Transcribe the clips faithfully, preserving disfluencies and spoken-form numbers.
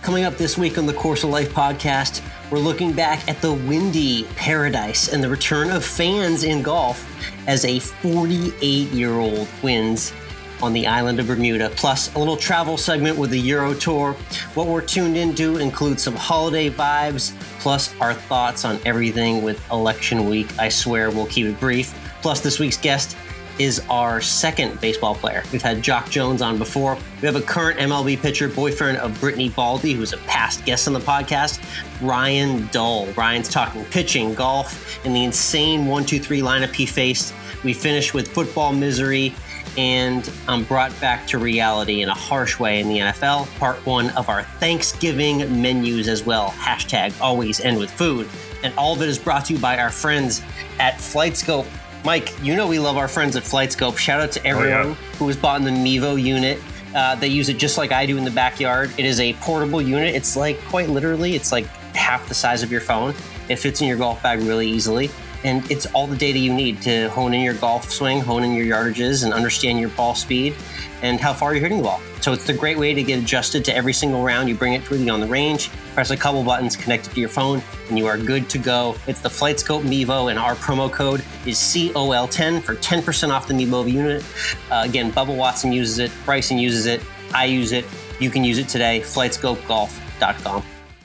Coming up this week on the Course of Life podcast, we're looking back at the windy paradise and the return of fans in golf as a forty-eight-year-old wins on the island of Bermuda, plus a little travel segment with the Euro Tour. What we're tuned into includes some holiday vibes, plus our thoughts on everything with election week. I swear we'll keep it brief. Plus, this week's guest is our second baseball player. We've had Jock Jones on before. We have a current M L B pitcher, boyfriend of Brittany Baldy, who's a past guest on the podcast, Ryan Dull. Ryan's talking pitching, golf, and the insane one two three lineup he faced. We finish with football misery, and I'm brought back to reality in a harsh way in the N F L. Part one of our Thanksgiving menus as well. Hashtag always end with food. And all of it is brought to you by our friends at FlightScope. Mike, you know we love our friends at FlightScope. Shout out to everyone oh, yeah. who has bought in the Mevo unit. Uh, they use it just like I do in the backyard. It is a portable unit. It's like, quite literally, it's like half the size of your phone. It fits in your golf bag really easily. And it's all the data you need to hone in your golf swing, hone in your yardages, and understand your ball speed and how far you're hitting the ball. So it's the great way to get adjusted to every single round. You bring it with you on the range, press a couple buttons, connect it to your phone, and you are good to go. It's the FlightScope Mevo, and our promo code is C O L ten for ten percent off the Mevo unit. Uh, again, Bubba Watson uses it, Bryson uses it, I use it. You can use it today, flight scope golf dot com.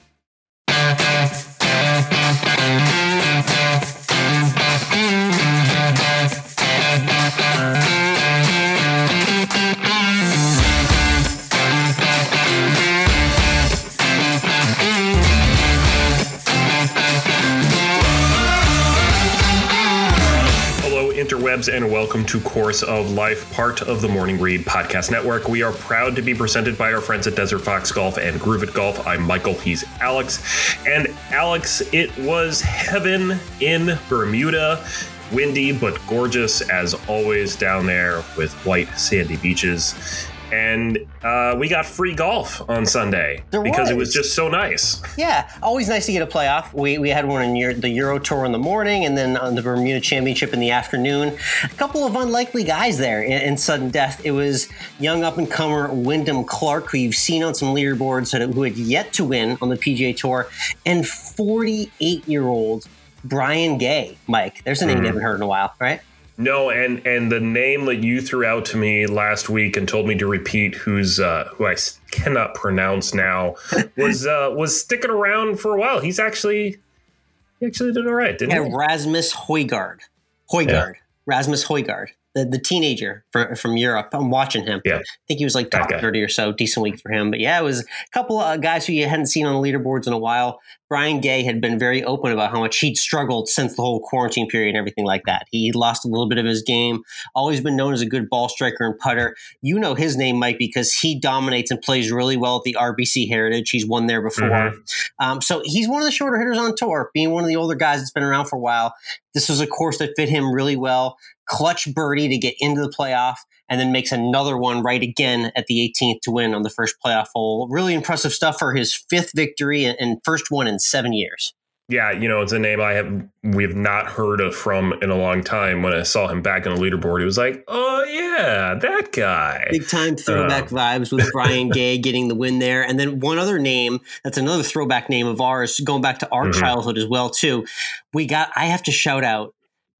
Interwebs, and welcome to Course of Life, part of the Morning Read Podcast Network. We are proud to be presented by our friends at Desert Fox Golf and Groove It Golf. I'm Michael, he's Alex. And Alex, it was heaven in Bermuda. Windy, but gorgeous as always down there with white sandy beaches. And uh, we got free golf on Sunday there because was. It was just so nice. Yeah, always nice to get a playoff. We we had one in Euro, the Euro Tour in the morning, and then on the Bermuda Championship in the afternoon. A couple of unlikely guys there in, in sudden death. It was young up-and-comer Wyndham Clark, who you've seen on some leaderboards, who had yet to win on the P G A Tour, and forty-eight-year-old Brian Gay. Mike, there's a name mm. you haven't heard in a while, right? No, and and the name that you threw out to me last week and told me to repeat, who's uh, who I cannot pronounce now, was uh, was sticking around for a while. He's actually he actually did all right, didn't yeah, he? Rasmus Højgaard, Højgaard, yeah. Rasmus Højgaard. The, the teenager for, from Europe. I'm watching him. Yeah. I think he was like top thirty or so. Decent week for him. But yeah, it was a couple of guys who you hadn't seen on the leaderboards in a while. Brian Gay had been very open about how much he'd struggled since the whole quarantine period and everything like that. He lost a little bit of his game. Always been known as a good ball striker and putter. You know his name, Mike, because he dominates and plays really well at the R B C Heritage. He's won there before. Mm-hmm. Um, so he's one of the shorter hitters on tour, being one of the older guys that's been around for a while. This was a course that fit him really well. Clutch birdie to get into the playoff, and then makes another one right again at the eighteenth to win on the first playoff hole. Really impressive stuff for his fifth victory and first one in seven years. Yeah, you know, it's a name I have we've not heard of from in a long time. When I saw him back on the leaderboard, it was like, oh yeah, that guy. Big time throwback um. vibes with Brian Gay getting the win there. And then one other name, that's another throwback name of ours, going back to our mm-hmm. childhood as well, too. We got, I have to shout out,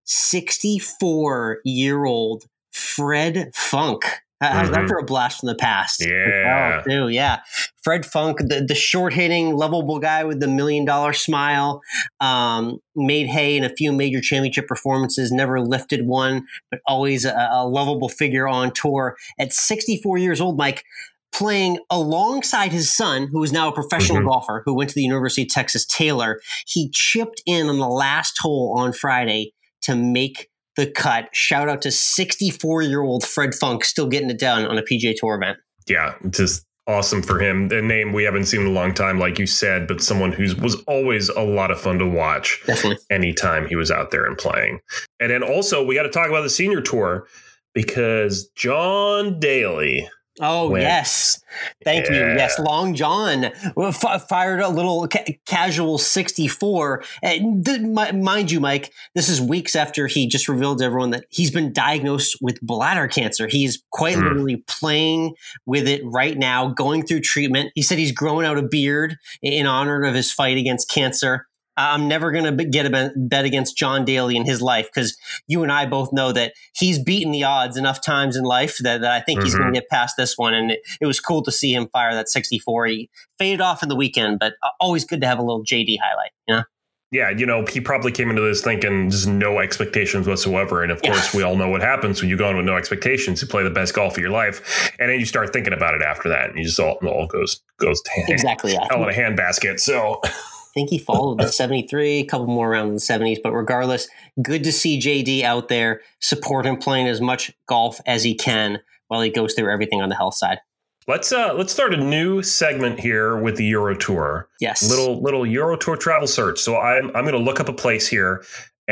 sixty-four-year-old Fred Funk. How's mm-hmm. that for a blast from the past? Yeah. Oh, too, yeah. Fred Funk, the, the short-hitting, lovable guy with the million-dollar smile, um, made hay in a few major championship performances, never lifted one, but always a, a lovable figure on tour. At sixty-four years old, Mike, playing alongside his son, who is now a professional mm-hmm. golfer, who went to the University of Texas Taylor, he chipped in on the last hole on Friday to make the cut. Shout out to sixty-four-year-old Fred Funk, still getting it done on a P G A Tour event. Yeah, just awesome for him. A name we haven't seen in a long time, like you said, but someone who was always a lot of fun to watch. Definitely. Anytime he was out there and playing. And then also, we got to talk about the senior tour, because John Daly Oh, When, yes. Thank yeah. you. Yes. Long John f- fired a little ca- casual sixty-four. And th- mind you, Mike, this is weeks after he just revealed to everyone that he's been diagnosed with bladder cancer. He's quite mm. literally playing with it right now, going through treatment. He said he's growing out a beard in honor of his fight against cancer. I'm never going to get a bet against John Daly in his life because you and I both know that he's beaten the odds enough times in life that, that I think mm-hmm. he's going to get past this one. And it, it was cool to see him fire that sixty-four. He faded off in the weekend, but always good to have a little J D highlight. You know? Yeah, you know, he probably came into this thinking just no expectations whatsoever. And of yeah. course, we all know what happens when you go in with no expectations. You play the best golf of your life, and then you start thinking about it after that, and you just all, it all goes goes to exactly yeah. hell in a handbasket. So. I think he followed the seventy-three, a couple more around in the seventies. But regardless, good to see J D out there, support him playing as much golf as he can while he goes through everything on the health side. Let's uh, let's start a new segment here with the Euro Tour. Yes, little little Euro Tour travel search. So I'm I'm going to look up a place here.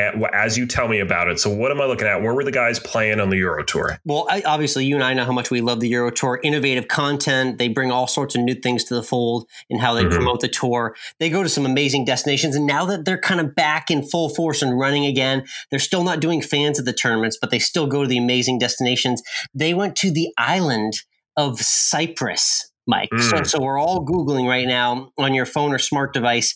As you tell me about it. So what am I looking at? Where were the guys playing on the Euro Tour? Well, I, obviously, you and I know how much we love the Euro Tour. Innovative content. They bring all sorts of new things to the fold in how they mm-hmm. promote the tour. They go to some amazing destinations. And now that they're kind of back in full force and running again, they're still not doing fans of the tournaments, but they still go to the amazing destinations. They went to the island of Cyprus. Mike. Mm. So, so we're all Googling right now on your phone or smart device,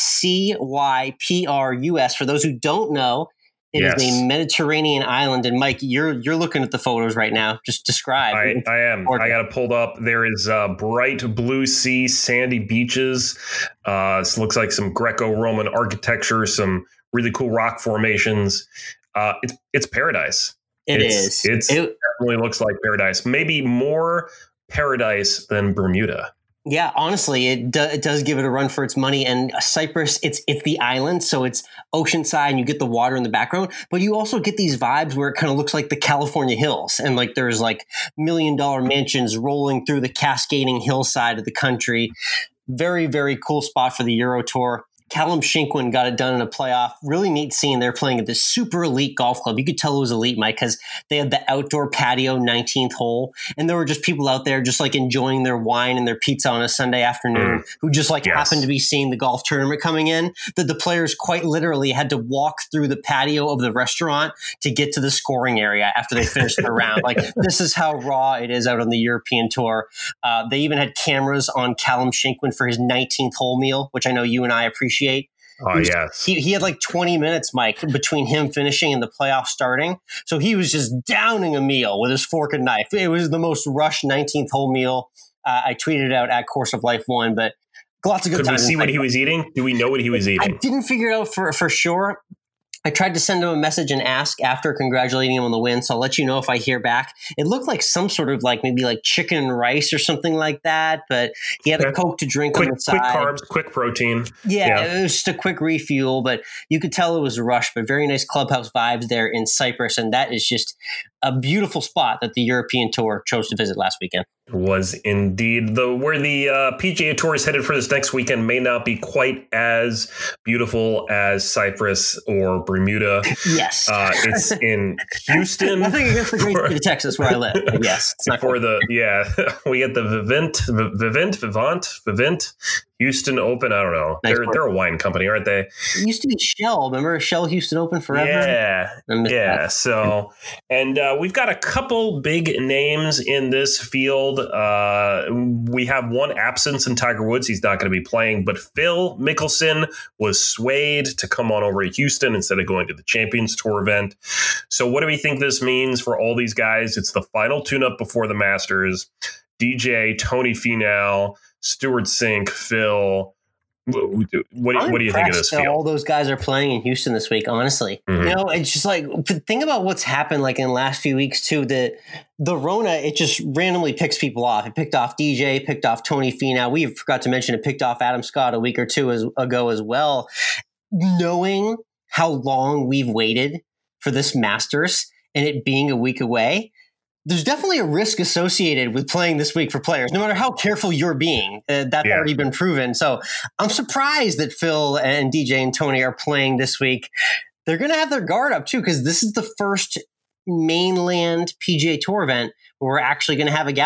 C Y P R U S. For those who don't know, it yes. is a Mediterranean island. And Mike, you're you're looking at the photos right now. Just describe. I, I am. Important. I got it pulled up. There is uh, bright blue sea, sandy beaches. Uh, this looks like some Greco-Roman architecture, some really cool rock formations. Uh, it's it's paradise. It it's, is. It's, it it definitely looks like paradise. Maybe more paradise than Bermuda. Yeah, honestly, it, do, it does give it a run for its money. And Cyprus, it's it's the island, so it's oceanside, and you get the water in the background. But you also get these vibes where it kind of looks like the California hills, and like there's like million dollar mansions rolling through the cascading hillside of the country. Very, very cool spot for the Euro Tour. Callum Shinkwin got it done in a playoff. Really neat scene. They're playing at this super elite golf club. You could tell it was elite, Mike, because they had the outdoor patio nineteenth hole. And there were just people out there just like enjoying their wine and their pizza on a Sunday afternoon mm. who just like yes. happened to be seeing the golf tournament coming in. That the players quite literally had to walk through the patio of the restaurant to get to the scoring area after they finished their round. Like, this is how raw it is out on the European Tour. Uh, they even had cameras on Callum Shinkwin for his nineteenth hole meal, which I know you and I appreciate. Oh, he was, yes. He, he had like twenty minutes, Mike, between him finishing and the playoff starting. So he was just downing a meal with his fork and knife. It was the most rushed nineteenth hole meal. Uh, I tweeted it out at Course of Life One, but lots of good Could times. Could we see what he was eating? Do we know what he was eating? I didn't figure it out for, for sure. I tried to send him a message and ask after congratulating him on the win. So I'll let you know if I hear back. It looked like some sort of like maybe like chicken and rice or something like that. But he had a Coke to drink quick, on the side. Quick carbs, quick protein. Yeah, yeah, it was just a quick refuel. But you could tell it was a rush. But very nice clubhouse vibes there in Cyprus. And that is just a beautiful spot that the European Tour chose to visit last weekend. Was indeed. The where the uh, P G A Tour is headed for this next weekend may not be quite as beautiful as Cyprus or Bermuda. Yes, uh, it's in Houston. I think against the great state of Texas, where I live. But yes, it's not for cool. the yeah. We get the Vivint, Vivint, Vivant, Vivint. Houston Open, I don't know. Nice they're part. They're a wine company, aren't they? It used to be Shell. Remember Shell Houston Open forever? Yeah, yeah. That. So, and uh, we've got a couple big names in this field. Uh, we have one absence in Tiger Woods. He's not going to be playing, but Phil Mickelson was swayed to come on over to Houston instead of going to the Champions Tour event. So what do we think this means for all these guys? It's the final tune-up before the Masters. D J, Tony Finau, Stuart Sink, Phil. What do, what do you think of this field? All those guys are playing in Houston this week, honestly. Mm-hmm. You know, it's just like, think about what's happened like in the last few weeks too. The, the Rona, it just randomly picks people off. It picked off D J, picked off Tony Finau. We forgot to mention it picked off Adam Scott a week or two as, ago as well. Knowing how long we've waited for this Masters and it being a week away, there's definitely a risk associated with playing this week for players, no matter how careful you're being. Uh, that's yeah. already been proven. So I'm surprised that Phil and D J and Tony are playing this week. They're going to have their guard up, too, because this is the first mainland P G A Tour event where we're actually going to have a gallery. We're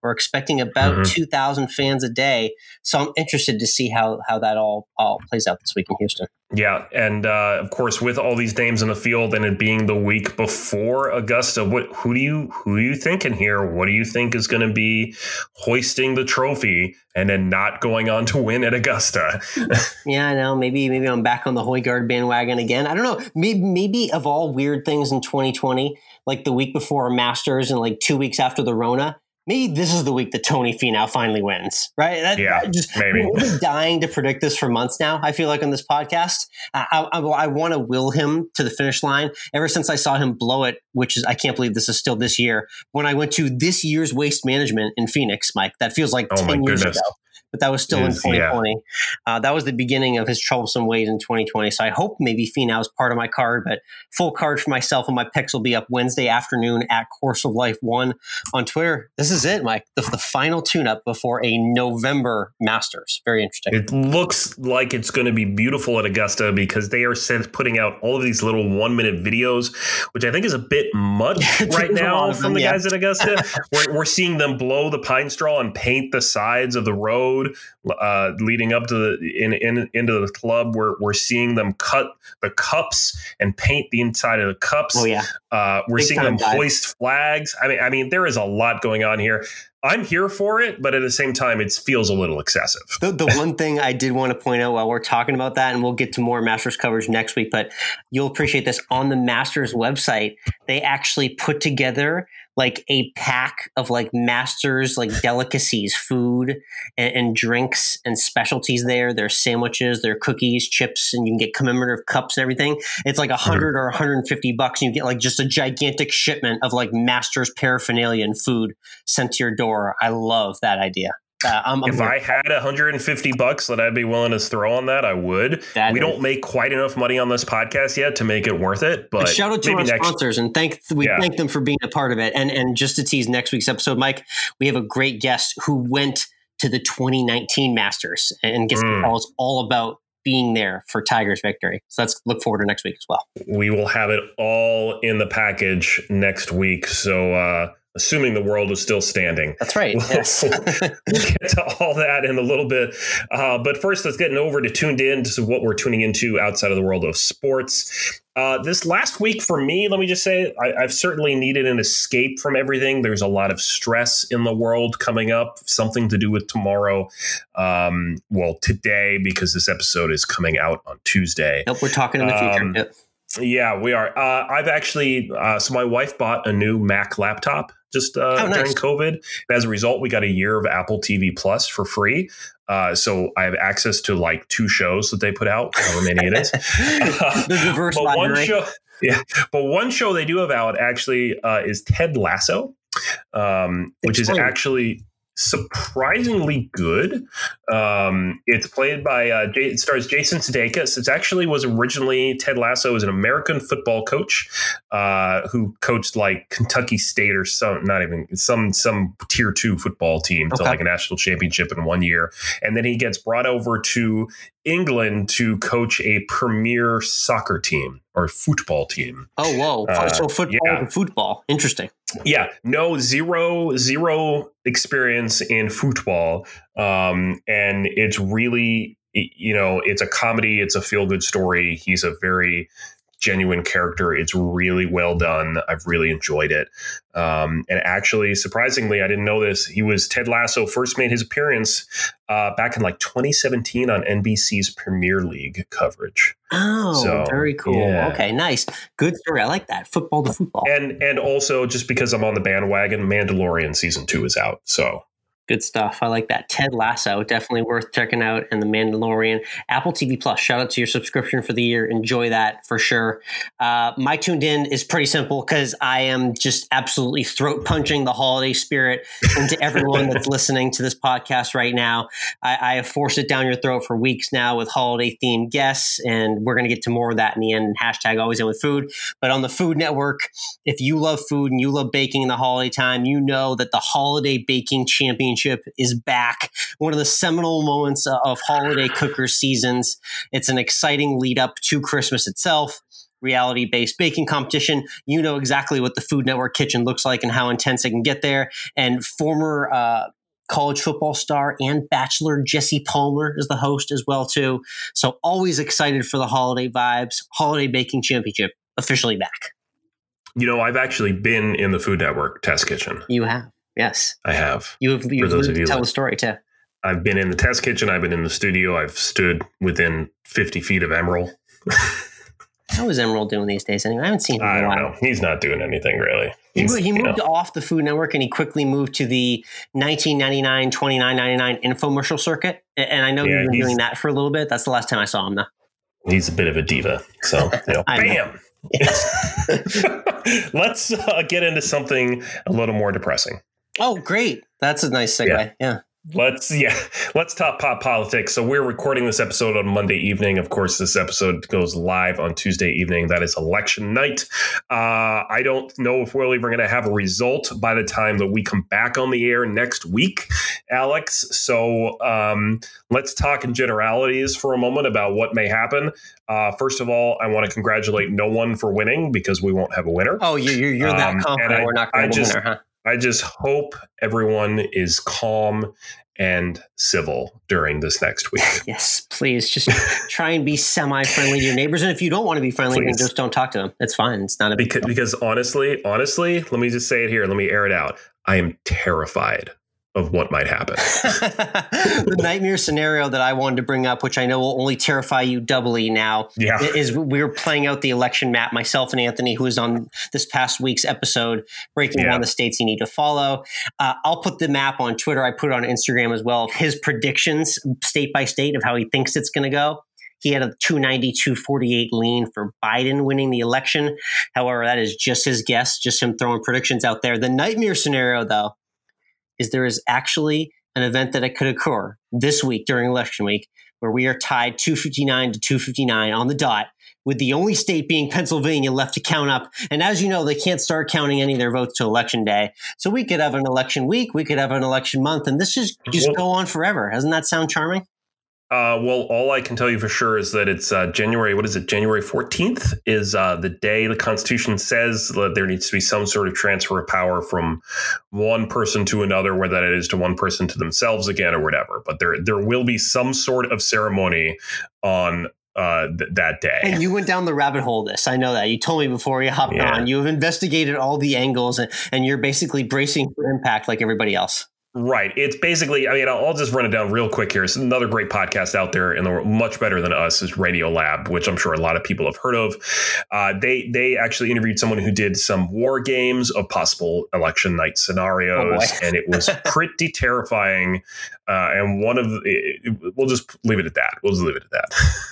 We're expecting about mm-hmm. two thousand fans a day. So I'm interested to see how how that all, all plays out this week in Houston. Yeah. And uh, of course, with all these names in the field and it being the week before Augusta, what who do you who are you thinking here? What do you think is going to be hoisting the trophy and then not going on to win at Augusta? Yeah, I know. Maybe maybe I'm back on the Højgaard bandwagon again. I don't know. Maybe, maybe of all weird things in twenty twenty, like the week before Masters and like two weeks after the Rona, maybe this is the week that Tony Finau finally wins, right? That, yeah, just, maybe. We've been dying to predict this for months now, I feel like, on this podcast. I, I, I want to will him to the finish line. Ever since I saw him blow it, which is, I can't believe this is still this year, when I went to this year's Waste Management in Phoenix, Mike, that feels like oh ten years goodness. ago. But that was still is, in twenty twenty. Yeah. Uh, that was the beginning of his troublesome ways in twenty twenty. So I hope maybe Finau is part of my card, but full card for myself and my picks will be up Wednesday afternoon at Course of Life one on Twitter. This is it, Mike. The, the final tune-up before a November Masters. Very interesting. It looks like it's going to be beautiful at Augusta because they are putting out all of these little one-minute videos, which I think is a bit much right now from them, the yeah. guys at Augusta. we're, we're seeing them blow the pine straw and paint the sides of the road. Uh, leading up to the in, in into the club, we're we're seeing them cut the cups and paint the inside of the cups. Oh yeah, uh, we're Big seeing them dive. hoist flags. I mean, I mean, there is a lot going on here. I'm here for it, but at the same time, it feels a little excessive. The, the one thing I did want to point out while we're talking about that, and we'll get to more Masters coverage next week, but you'll appreciate this, on the Masters website, they actually put together like a pack of like Masters, like delicacies, food and, and drinks and specialties there. There's sandwiches, there are cookies, chips, and you can get commemorative cups and everything. It's like a hundred or one hundred fifty bucks. And you get like just a gigantic shipment of like Masters paraphernalia and food sent to your door. I love that idea. Uh, I'm, I'm if I had one hundred fifty bucks that I'd be willing to throw on that, I would. That we is. don't make quite enough money on this podcast yet to make it worth it. But and shout out to our next- sponsors and thank we yeah. thank them for being a part of it. And and just to tease next week's episode, Mike, we have a great guest who went to the twenty nineteen Masters and gets mm. to tell us all about being there for Tiger's victory. So let's look forward to next week as well. We will have it all in the package next week. So uh assuming the world is still standing. That's right. We'll, yes. we'll get to all that in a little bit. Uh, but first, let's get over to tuned in to what we're tuning into outside of the world of sports. Uh, this last week for me, let me just say, I, I've certainly needed an escape from everything. There's a lot of stress in the world coming up, something to do with tomorrow. Um, well, today, because this episode is coming out on Tuesday. Nope, we're talking in the future. Um, yep. Yeah, we are. Uh, I've actually, uh, so my wife bought a new Mac laptop just uh, oh, nice. during COVID. And as a result, we got a year of Apple T V Plus for free. Uh, so I have access to like two shows that they put out, however many it is. Uh, the diverse but library. one show, yeah, but one show they do have out actually uh, is Ted Lasso, um, which is actually surprisingly good. Um, it's played by, uh, J- it stars Jason Sudeikis. It actually was originally, Ted Lasso is an American football coach uh, who coached like Kentucky State or some, not even some, some tier two football team to okay. like a national championship in one year. And then he gets brought over to England to coach a premier soccer team or football team. Oh, whoa. Uh, so football yeah. to football. Interesting. Yeah, no, zero, zero experience in football. Um, and it's really, you know, it's a comedy. It's a feel good story. He's a very genuine character. It's really well done. I've really enjoyed it. Um, and actually, surprisingly, I didn't know this. He was Ted Lasso first made his appearance uh, back in like twenty seventeen on N B C's Premier League coverage. Oh, so, very cool. Yeah. Okay, nice. Good story. I like that. Football to football. And and also, just because I'm on the bandwagon, Mandalorian season two is out. So good stuff. I like that. Ted Lasso, definitely worth checking out. And The Mandalorian. Apple T V Plus, shout out to your subscription for the year. Enjoy that for sure. Uh, my tuned in is pretty simple because I am just absolutely throat punching the holiday spirit into everyone that's listening to this podcast right now. I, I have forced it down your throat for weeks now with holiday themed guests, and we're going to get to more of that in the end. Hashtag always in with food. But on the Food Network, if you love food and you love baking in the holiday time, you know that the Holiday Baking Championship is back. One of the seminal moments of holiday cooker seasons. It's an exciting lead up to Christmas itself. reality-based baking competition. You know exactly what the Food Network kitchen looks like and how intense it can get there. And former uh, college football star and Bachelor Jesse Palmer is the host as well, too. So always excited for the holiday vibes. Holiday Baking Championship officially back. You know, I've actually been in the Food Network test kitchen. You have. Yes. I have. You have you those to of you tell that- the story, too. I've been in the test kitchen. I've been in the studio. I've stood within fifty feet of Emerald. How is Emerald doing these days anyway? I haven't seen him I in a don't while. know. He's not doing anything really. He, He's, he moved you know. off the Food Network and he quickly moved to the nineteen ninety-nine, twenty-nine ninety-nine infomercial circuit. And I know Yeah, you've been he's- doing that for a little bit. That's the last time I saw him, though. He's a bit of a diva. So, you know, I know. bam. Let's uh, get into something a little more depressing. Oh, great. That's a nice segue. Yeah. yeah. Let's yeah, let's talk pop politics. So we're recording this episode on Monday evening. Of course, this episode goes live on Tuesday evening. That is election night. Uh, I don't know if we're even going to have a result by the time that we come back on the air next week, Alex. So um, let's talk in generalities for a moment about what may happen. Uh, first of all, I want to congratulate no one for winning because we won't have a winner. Oh, you're, you're, you're that Um, confident and I- we're not I going to just- winner, huh? I just hope everyone is calm and civil during this next week. Yes, please. Just try and be semi-friendly to your neighbors. And if you don't want to be friendly, then Please. just don't talk to them. It's fine. It's not a big Because, because honestly, honestly, let me just say it here. Let me air it out. I am terrified of what might happen. The nightmare scenario that I wanted to bring up, which I know will only terrify you doubly now, Yeah. is we were playing out the election map, myself and Anthony, who was on this past week's episode, breaking Yeah. down the states you need to follow. Uh, I'll put the map on Twitter. I put it on Instagram as well, of his predictions state by state of how he thinks it's going to go. He had a two ninety, two forty-eight lean for Biden winning the election. However, that is just his guess, just him throwing predictions out there. The nightmare scenario, though, is there is actually an event that it could occur this week during election week where we are tied two fifty-nine to two fifty-nine on the dot, with the only state being Pennsylvania left to count up. And as you know, they can't start counting any of their votes to election day. So we could have an election week, we could have an election month, and this just just Well- go on forever. Doesn't that sound charming? Uh, well, all I can tell you for sure is that it's uh, January, what is it, January fourteenth is uh, the day the Constitution says that there needs to be some sort of transfer of power from one person to another, whether that is to one person to themselves again or whatever. But there there will be some sort of ceremony on uh, th- that day. And you went down the rabbit hole of this. I know that. You told me before you hopped Yeah. on. You have investigated all the angles, and, and you're basically bracing for impact like everybody else. Right. It's basically, I mean, I'll, I'll just run it down real quick here. It's another great podcast out there in the world, much better than us, is Radio Lab, which I'm sure a lot of people have heard of. Uh, they they actually interviewed someone who did some war games of possible election night scenarios, Oh, boy. and it was pretty terrifying. Uh, and one of the, we'll just leave it at that. We'll just leave it at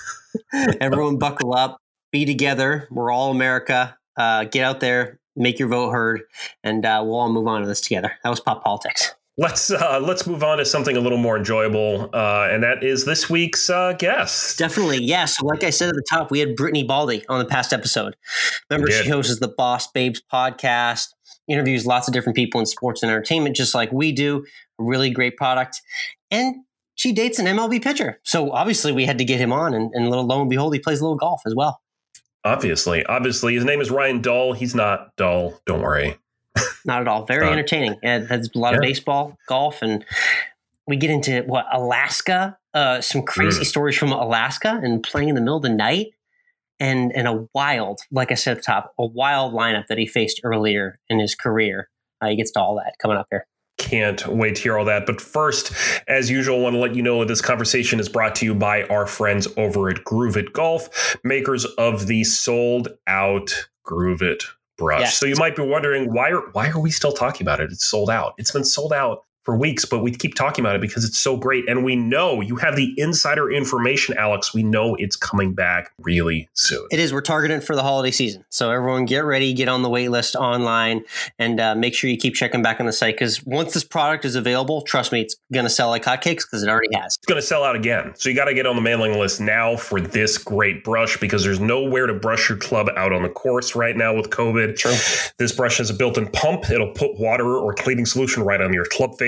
that. Everyone buckle up, be together. We're all America. Uh, get out there, make your vote heard, and uh, we'll all move on to this together. That was Pop Politics. Let's uh, let's move on to something a little more enjoyable, uh, and that is this week's uh, guest. Definitely, yes. So like I said at the top, we had Brittany Baldy on the past episode. Remember, We she did. hosts the Boss Babes podcast, interviews lots of different people in sports and entertainment, just like we do. A really great product. And she dates an M L B pitcher. So obviously we had to get him on, and, and little lo and behold, he plays a little golf as well. Obviously, obviously, his name is Ryan Dull. He's not dull. Don't worry. Not at all. Very Uh, entertaining. And has a lot of yeah. baseball, golf, and we get into what Alaska, uh, some crazy Mm. stories from Alaska and playing in the middle of the night, and and a wild, like I said at the top, a wild lineup that he faced earlier in his career. Uh, he gets to all that coming up here. Can't wait to hear all that. But first, as usual, I want to let you know that this conversation is brought to you by our friends over at Groove It Golf, makers of the sold out Groove It brush. Yes. So you might be wondering, why are why are we still talking about it? It's sold out. It's been sold out for weeks, but we keep talking about it because it's so great. And we know you have the insider information, Alex. We know it's coming back really soon. It is. We're targeting for the holiday season. So everyone get ready, get on the wait list online, and uh, make sure you keep checking back on the site, because once this product is available, trust me, it's going to sell like hotcakes, because it already has. It's going to sell out again. So you got to get on the mailing list now for this great brush, because there's nowhere to brush your club out on the course right now with COVID. True. This brush has a built-in pump. It'll put water or cleaning solution right on your club face.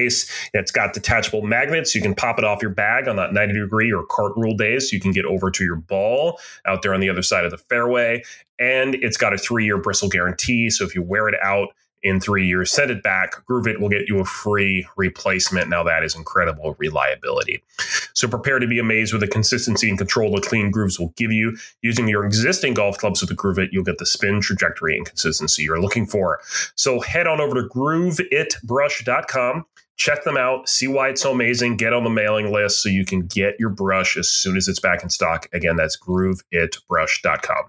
case. It's got detachable magnets. You can pop it off your bag on that ninety degree or cart rule day so you can get over to your ball out there on the other side of the fairway. And it's got a three-year bristle guarantee. So if you wear it out in three years, send it back. Groove It will get you a free replacement. Now that is incredible reliability. So prepare to be amazed with the consistency and control the clean grooves will give you. Using your existing golf clubs with the Groove It, you'll get the spin, trajectory, and consistency you're looking for. So head on over to groove it brush dot com. Check them out. See why it's so amazing. Get on the mailing list so you can get your brush as soon as it's back in stock. Again, that's groove it brush dot com.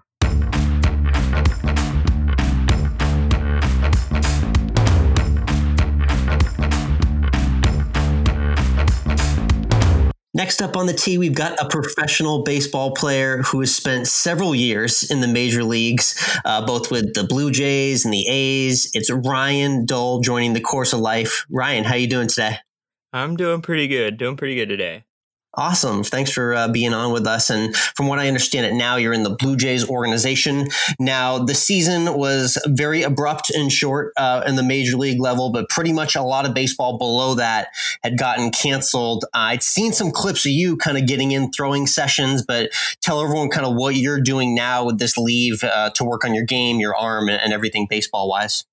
Next up on the tee, we've got a professional baseball player who has spent several years in the major leagues, uh, both with the Blue Jays and the A's. It's Ryan Dull joining the Course of Life. Ryan, how you doing today? I'm doing pretty good. Doing pretty good today. Awesome. Thanks for uh, being on with us. And from what I understand it now, you're in the Blue Jays organization. Now, the season was very abrupt and short uh, in the major league level, but pretty much a lot of baseball below that had gotten canceled. Uh, I'd seen some clips of you kind of getting in throwing sessions, but tell everyone kind of what you're doing now with this leave uh, to work on your game, your arm, and, and everything baseball wise.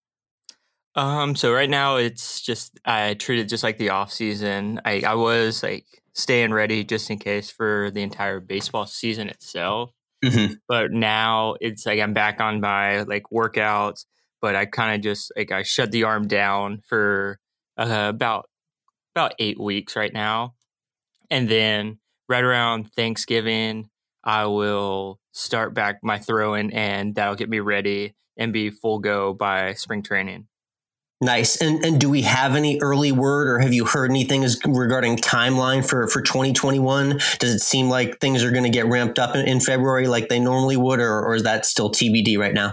Um, so right now it's just, I treat it just like the off season. I, I was like staying ready just in case for the entire baseball season itself. Mm-hmm. But now it's like I'm back on my like workouts, but I kind of just like I shut the arm down for uh, about about eight weeks right now. And then right around Thanksgiving, I will start back my throwing, and that'll get me ready and be full go by spring training. Nice. And and do we have any early word, or have you heard anything as regarding timeline for, for twenty twenty-one? Does it seem like things are going to get ramped up in, in February like they normally would, or, or is that still T B D right now?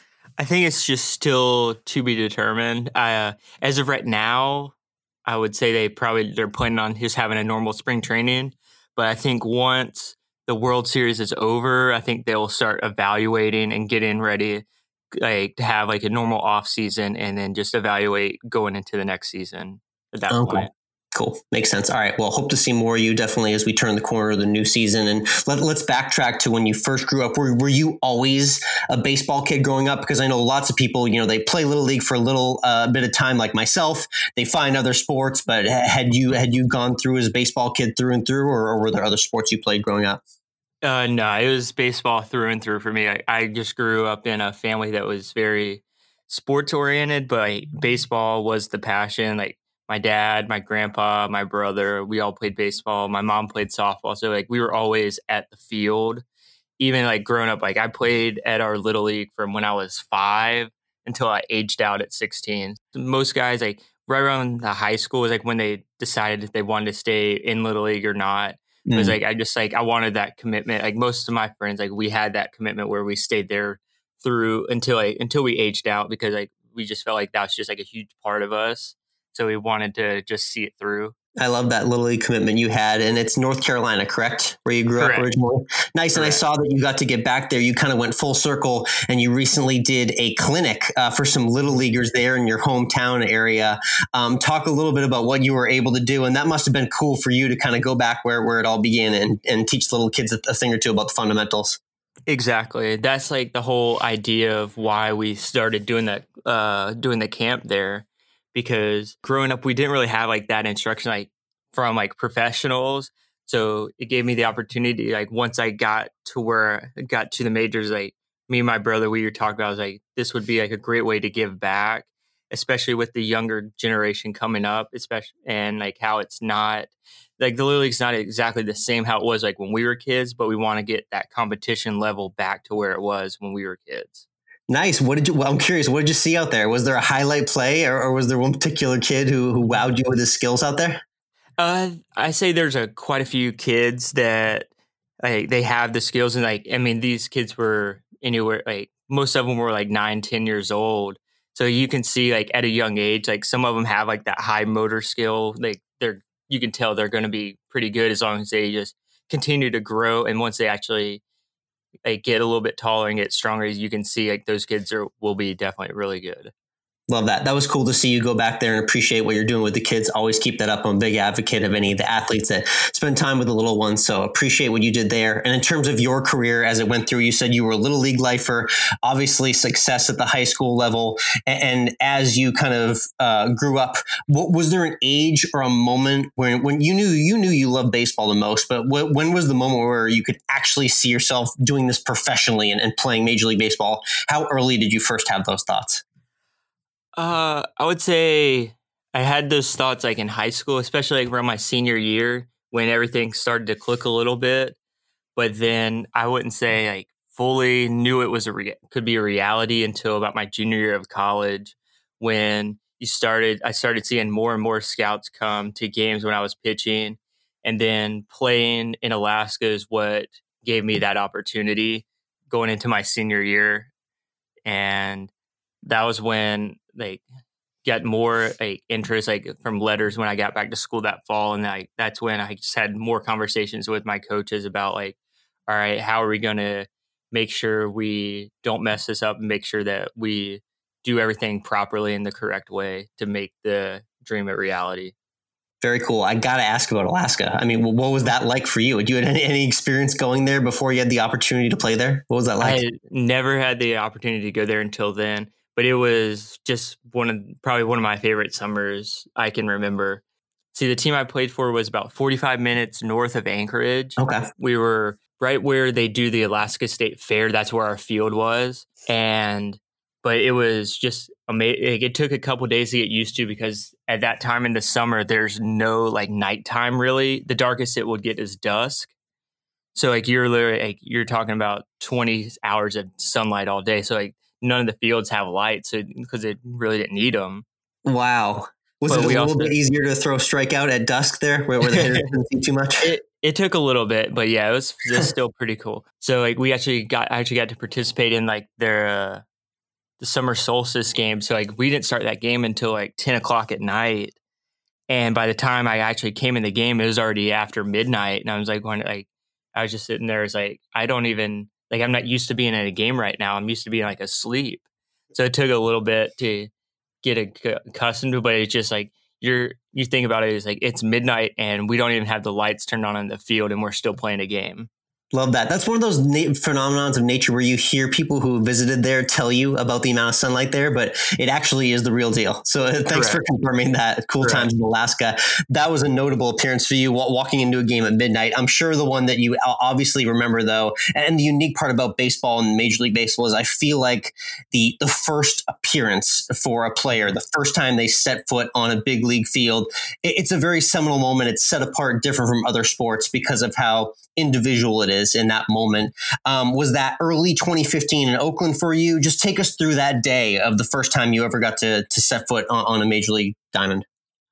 I think it's just still to be determined. Uh, as of right now, I would say they probably they're planning on just having a normal spring training. But I think once the World Series is over, I think they'll start evaluating and getting ready, like to have like a normal off season, and then just evaluate going into the next season at that okay. point. Cool. Makes sense. All right. Well, hope to see more of you definitely as we turn the corner of the new season. And let, let's backtrack to when you first grew up. Were, were you always a baseball kid growing up? Because I know lots of people, you know, they play Little League for a little uh, bit of time like myself. They find other sports. But had you had you gone through as a baseball kid through and through, or, or were there other sports you played growing up? Uh, no, it was baseball through and through for me. I, I just grew up in a family that was very sports oriented, but like, baseball was the passion. Like my dad, my grandpa, my brother, we all played baseball. My mom played softball. So like we were always at the field. Even like growing up, like I played at our Little League from when I was five until I aged out at sixteen. Most guys, like right around the high school was like when they decided if they wanted to stay in Little League or not. It was like, I just like, I wanted that commitment. Like most of my friends, like we had that commitment where we stayed there through until like, until we aged out, because like, we just felt like that was just like a huge part of us. So we wanted to just see it through. I love that Little League commitment you had. And it's North Carolina, correct? Where you grew Correct. up originally? Nice. Correct. And I saw that you got to get back there. You kind of went full circle, and you recently did a clinic uh, for some Little Leaguers there in your hometown area. Um, talk a little bit about what you were able to do. And that must have been cool for you to kind of go back where, where it all began and, and teach little kids a, a thing or two about the fundamentals. Exactly. That's like the whole idea of why we started doing that, uh, doing the camp there, because growing up, we didn't really have like that instruction, like from like professionals. So it gave me the opportunity, like once I got to where I got to the majors, like me and my brother, we were talking about, I was like, this would be like a great way to give back, especially with the younger generation coming up, especially, and like how it's not like the Little League's not exactly the same how it was like when we were kids, but we want to get that competition level back to where it was when we were kids. Nice. What did you, well, I'm curious, what did you see out there? Was there a highlight play, or, or was there one particular kid who, who wowed you with his skills out there? Uh, I say there's a quite a few kids that like they have the skills, and like I mean these kids were anywhere like most of them were like nine, ten years old. So you can see like at a young age, like some of them have like that high motor skill. Like they're you can tell they're going to be pretty good as long as they just continue to grow. And once they actually like get a little bit taller and get stronger, you can see like those kids are will be definitely really good. Love that. That was cool to see you go back there and appreciate what you're doing with the kids. Always keep that up. I'm a big advocate of any of the athletes that spend time with the little ones. So appreciate what you did there. And in terms of your career as it went through, you said you were a little league lifer, obviously success at the high school level. And, and as you kind of uh, grew up, what, was there an age or a moment when, when you knew you knew you loved baseball the most, but wh- when was the moment where you could actually see yourself doing this professionally and, and playing Major League Baseball? How early did you first have those thoughts? Uh, I would say I had those thoughts like in high school, especially like around my senior year when everything started to click a little bit. But then I wouldn't say like fully knew it was a re- could be a reality until about my junior year of college, when you started. I started seeing more and more scouts come to games when I was pitching, and then playing in Alaska is what gave me that opportunity going into my senior year, and that was when like got more like interest like from letters when I got back to school that fall, and like that's when I just had more conversations with my coaches about like, all right, how are we going to make sure we don't mess this up and make sure that we do everything properly in the correct way to make the dream a reality. Very cool. I got to ask about Alaska. I mean, what was that like for you? Did you have any, any experience going there before you had the opportunity to play there? What was that like? I had never had the opportunity to go there until then, but it was just one of probably one of my favorite summers I can remember. See, the team I played for was about forty-five minutes north of Anchorage. Okay. We were right where they do the Alaska State Fair. That's where our field was. And but it was just amazing. It took a couple of days to get used to because at that time in the summer, there's no like nighttime really. The darkest it would get is dusk. So like you're literally like you're talking about twenty hours of sunlight all day. So like none of the fields have lights because it really didn't need them. Wow. Was But it a we little also- bit easier to throw strikeout at dusk there where, where the hitters didn't see too much? It it took a little bit, but yeah, it was just still pretty cool. So like we actually got I actually got to participate in like their uh, the summer solstice game. So like we didn't start that game until like ten o'clock at night, and by the time I actually came in the game, it was already after midnight. And I was like, going like I was just sitting there, it's like I don't even like I'm not used to being in a game right now. I'm used to being like asleep. So it took a little bit to get accustomed to, but it's just like. You're you think about it, it's like it's midnight and we don't even have the lights turned on in the field and we're still playing a game. Love that. That's one of those na- phenomenons of nature where you hear people who visited there tell you about the amount of sunlight there, but it actually is the real deal. So uh, thanks Correct. for confirming that. Cool Correct. times in Alaska. That was a notable appearance for you walking into a game at midnight. I'm sure the one that you obviously remember though, and the unique part about baseball and Major League Baseball is I feel like the, the first appearance for a player, the first time they set foot on a big league field, it, it's a very seminal moment. It's set apart different from other sports because of how individual it is in that moment. Um, was that early twenty fifteen in Oakland for you? Just take us through that day of the first time you ever got to to set foot on, on a Major League diamond.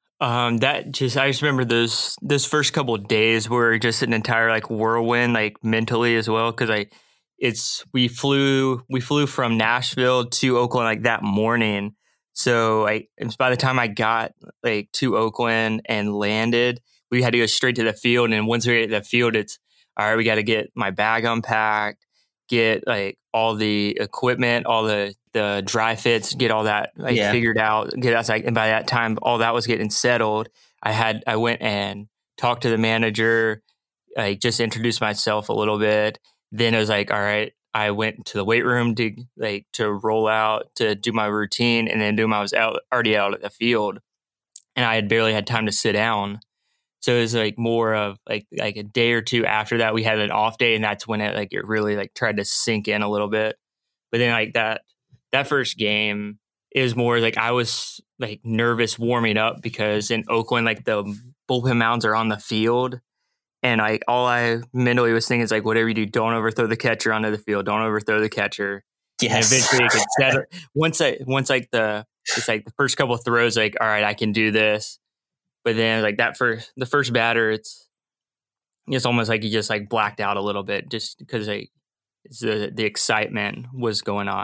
Um, that just I just remember those those first couple of days were just an entire like whirlwind, like mentally as well, because I it's we flew we flew from Nashville to Oakland like that morning. So I by the time I got like to Oakland and landed, we had to go straight to the field. And once we get to the field, it's all right, we got to get my bag unpacked, get like all the equipment, all the, the dry fits, get all that like Yeah. figured out, get outside. And by that time, all that was getting settled. I had, I went and talked to the manager, like just introduced myself a little bit. Then it was like, all right, I went to the weight room to like, to roll out, to do my routine. And then do my, I was out, already out at the field and I had barely had time to sit down. So it was like more of like like a day or two after that we had an off day, and that's when it like it really like tried to sink in a little bit. But then like that that first game is more like I was like nervous warming up because in Oakland like the bullpen mounds are on the field, and like all I mentally was thinking is like whatever you do, don't overthrow the catcher onto the field, don't overthrow the catcher. Yes. And eventually it could settle. Once I once like the it's like the first couple of throws like all right I can do this. But then like that first, the first batter, it's it's almost like he just like blacked out a little bit just because like it's the, the excitement was going on.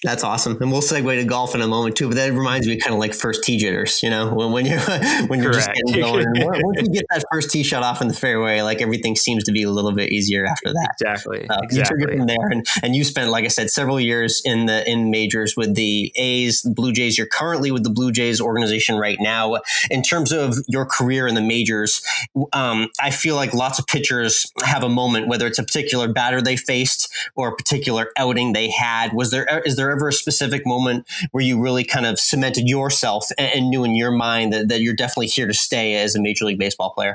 That's awesome. And we'll segue to golf in a moment too, but that reminds me kind of like first tee jitters, you know, when, when you're, when you're Correct. just getting going. Once you get that first tee shot off in the fairway, like everything seems to be a little bit easier after that. Exactly. Uh, exactly. You took it from there, and, and you spent, like I said, several years in the, in majors with the A's, the Blue Jays. You're currently with the Blue Jays organization right now. In terms of your career in the majors, um, I feel like lots of pitchers have a moment, whether it's a particular batter they faced or a particular outing they had. Was there, is there ever a specific moment where you really kind of cemented yourself and, and knew in your mind that, that you're definitely here to stay as a Major League Baseball player?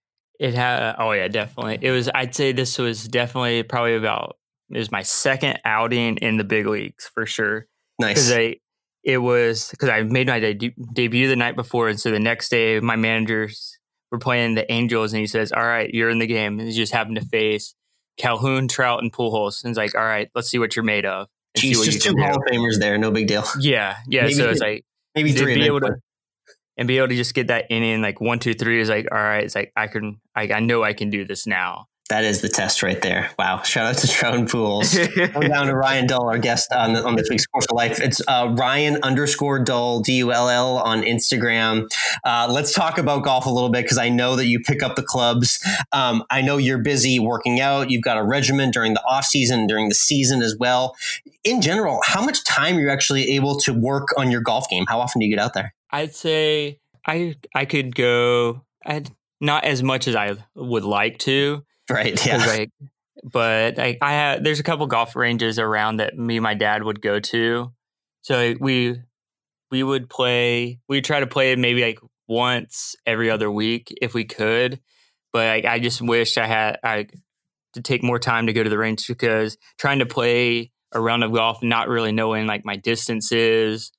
It had, oh yeah, definitely. It was, I'd say this was definitely probably about, it was my second outing in the big leagues for sure. Nice. Because I, it was, because I made my de- debut the night before. And so the next day, my managers were playing the Angels and he says, all right, you're in the game. And he just happened to face Calhoun, Trout, and Pujols. And he's like, all right, let's see what you're made of. Jeez, just two Hall of Famers there. No big deal. Yeah. Yeah. Maybe, so it's like, maybe three. Be able to, and be able to just get that inning, like one, two, three is like, all right, it's like, I can, I, I know I can do this now. That is the test right there. Wow. Shout out to Trout and Pools. Going down to Ryan Dull, our guest on, the, on this week's Course of Life. It's uh, Ryan underscore Dull, D U L L on Instagram. Uh, let's talk about golf a little bit because I know that you pick up the clubs. Um, I know you're busy working out. You've got a regimen during the off season, during the season as well. In general, how much time are you actually able to work on your golf game? How often do you get out there? I'd say I I could go, I'd, not as much as I would like to. Right. Yeah. Like, but like I have, there's a couple golf ranges around that me and my dad would go to. So like, we we would play. We try to play maybe like once every other week if we could. But like, I just wish I had I to take more time to go to the range because trying to play a round of golf, not really knowing like my distances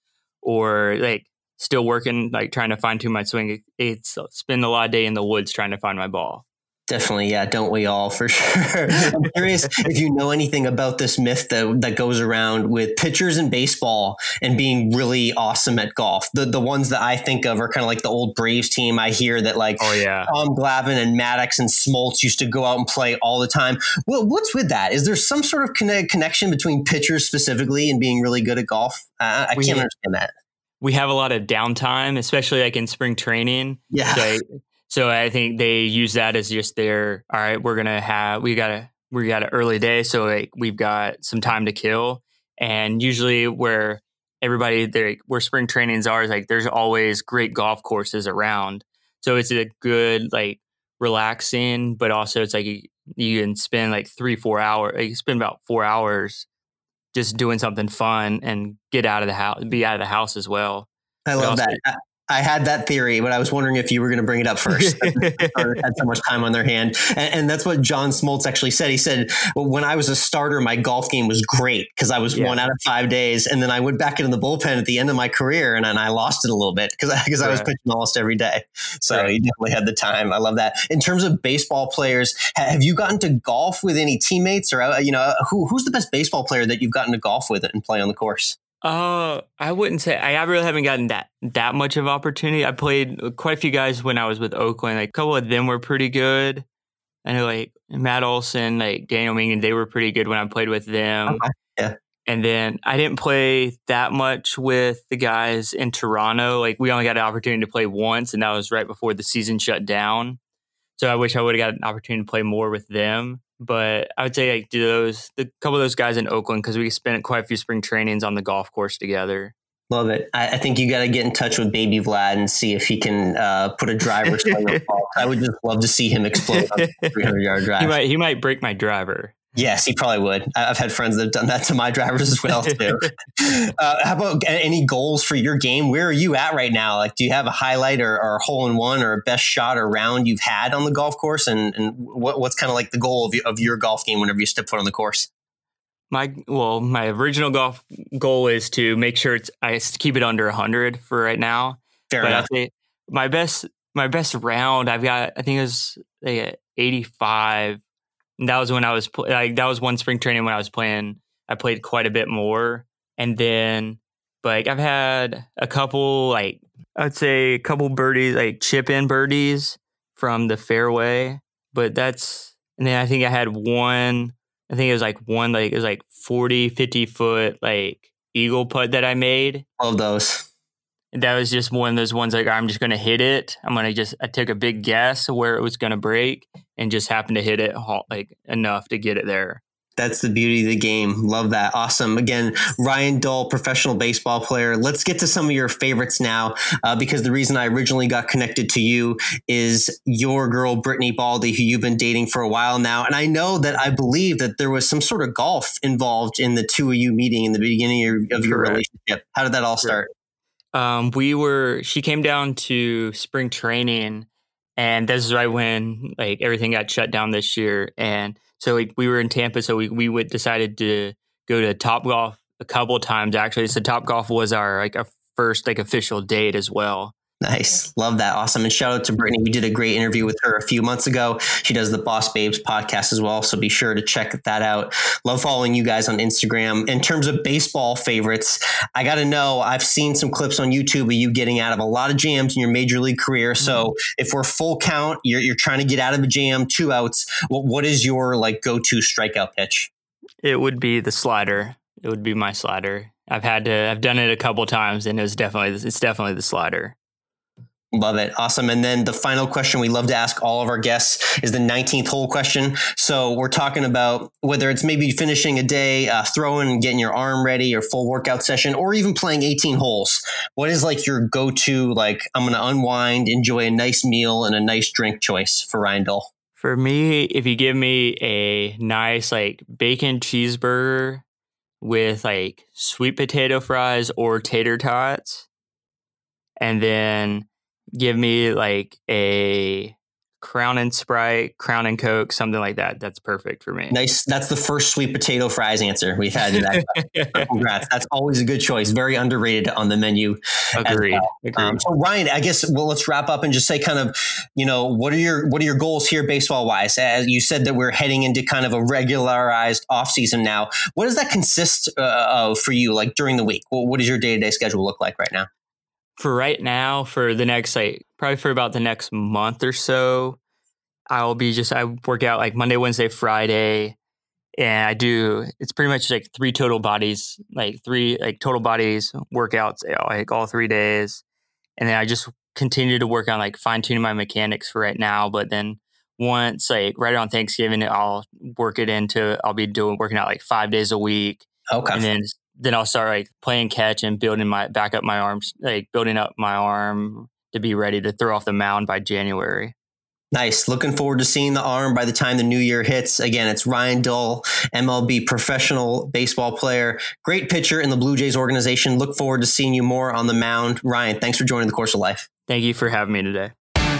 or like still working, like trying to fine tune my swing. It's spend a lot of day in the woods trying to find my ball. Definitely. Yeah. Don't we all, for sure. I'm curious if you know anything about this myth that, that goes around with pitchers in baseball and being really awesome at golf. The the ones that I think of are kind of like the old Braves team. I hear that like oh, yeah. Tom Glavine and Maddox and Smoltz used to go out and play all the time. Well, what's with that? Is there some sort of conne- connection between pitchers specifically and being really good at golf? Uh, I we, can't understand that. We have a lot of downtime, especially like in spring training. Yeah. So I, So I think they use that as just their, all right, we're going to have, we got a, we got an early day. So like we've got some time to kill. And usually where everybody there, where spring trainings are is like, there's always great golf courses around. So it's a good, like relaxing, but also it's like you, you can spend like three, four hours, like you spend about four hours just doing something fun and get out of the house, be out of the house as well. I love also, that. I- I had that theory, but I was wondering if you were going to bring it up first. Had so much time on their hand. And, and that's what John Smoltz actually said. He said, well, when I was a starter, my golf game was great because I was yeah. one out of five days. And then I went back into the bullpen at the end of my career and, and I lost it a little bit because because right. I was pitching almost every day. So right. he definitely had the time. I love that. In terms of baseball players, have you gotten to golf with any teammates or, you know, who who's the best baseball player that you've gotten to golf with and play on the course? Uh, I wouldn't say I really haven't gotten that that much of opportunity. I played quite a few guys when I was with Oakland. Like a couple of them were pretty good. I know like Matt Olson, like Daniel Mingen, they were pretty good when I played with them. Okay. Yeah. And then I didn't play that much with the guys in Toronto. Like we only got an opportunity to play once, and that was right before the season shut down. So I wish I would have got an opportunity to play more with them. But I would say like do those the couple of those guys in Oakland because we spent quite a few spring trainings on the golf course together. Love it. I, I think you got to get in touch with Baby Vlad and see if he can uh, put a driver swing on ball. I would just love to see him explode on a three hundred yard drive. He might he might break my driver. Yes, he probably would. I've had friends that have done that to my drivers as well too. uh, how about any goals for your game? Where are you at right now? Like, do you have a highlight or, or a hole in one or a best shot or round you've had on the golf course? And, and what, what's kind of like the goal of, of your golf game whenever you step foot on the course? My well, my original golf goal is to make sure it's I keep it under one hundred for right now. Fair but enough. I think my best my best round I've got I think it was like eighty-five. And that was when I was pl- like that was one spring training when I was playing. I played quite a bit more, and then but like I've had a couple like I'd say a couple birdies like chip in birdies from the fairway. But that's and then I think I had one. I think it was like one like it was like forty, fifty foot like eagle putt that I made. Love those. That was just one of those ones like, I'm just going to hit it. I'm going to just, I took a big guess where it was going to break and just happened to hit it like enough to get it there. That's the beauty of the game. Love that. Awesome. Again, Ryan Dull, professional baseball player. Let's get to some of your favorites now, uh, because the reason I originally got connected to you is your girl, Brittany Baldy, who you've been dating for a while now. And I know that I believe that there was some sort of golf involved in the two of you meeting in the beginning of your, of your relationship. How did that all start? Um, we were, she came down to spring training, and this is right when like everything got shut down this year. And so we, we were in Tampa, so we, we would decided to go to Topgolf a couple of times actually. So Topgolf was our like our first like official date as well. Nice. Love that. Awesome. And shout out to Brittany. We did a great interview with her a few months ago. She does the Boss Babes podcast as well. So be sure to check that out. Love following you guys on Instagram. In terms of baseball favorites, I got to know, I've seen some clips on YouTube of you getting out of a lot of jams in your major league career. So mm-hmm. if we're full count, you're, you're trying to get out of a jam, two outs. What, what is your like go-to strikeout pitch? It would be the slider. It would be my slider. I've had to, I've done it a couple times, and it was definitely, it's definitely the slider. Love it. Awesome. And then the final question we love to ask all of our guests is the nineteenth hole question. So we're talking about whether it's maybe finishing a day, uh, throwing and getting your arm ready or full workout session, or even playing eighteen holes. What is like your go-to, like I'm going to unwind, enjoy a nice meal and a nice drink choice for Ryan Dull? For me, if you give me a nice like bacon cheeseburger with like sweet potato fries or tater tots, and then give me like a Crown and Sprite, Crown and Coke, something like that. That's perfect for me. Nice. That's the first sweet potato fries answer we've had today. Congrats. That's always a good choice. Very underrated on the menu. Agreed. Well. Agreed. Um, so Ryan, I guess well, let's wrap up and just say kind of, you know, what are your what are your goals here baseball wise? As you said that we're heading into kind of a regularized off season now. What does that consist uh, of for you, like during the week? Well, what does your day to day schedule look like right now? For right now, for the next, like, probably for about the next month or so, I'll be just, I work out like Monday, Wednesday, Friday. And I do, it's pretty much like three total bodies, like three, like total bodies workouts, like all three days. And then I just continue to work on like fine tuning my mechanics for right now. But then once like right around Thanksgiving, I'll work it into, I'll be doing, working out like five days a week. Okay. And then Then I'll start like playing catch and building my back up my arms, like building up my arm to be ready to throw off the mound by January. Nice. Looking forward to seeing the arm by the time the new year hits. Again, it's Ryan Dull, M L B professional baseball player, great pitcher in the Blue Jays organization. Look forward to seeing you more on the mound. Ryan, thanks for joining the Course of Life. Thank you for having me today.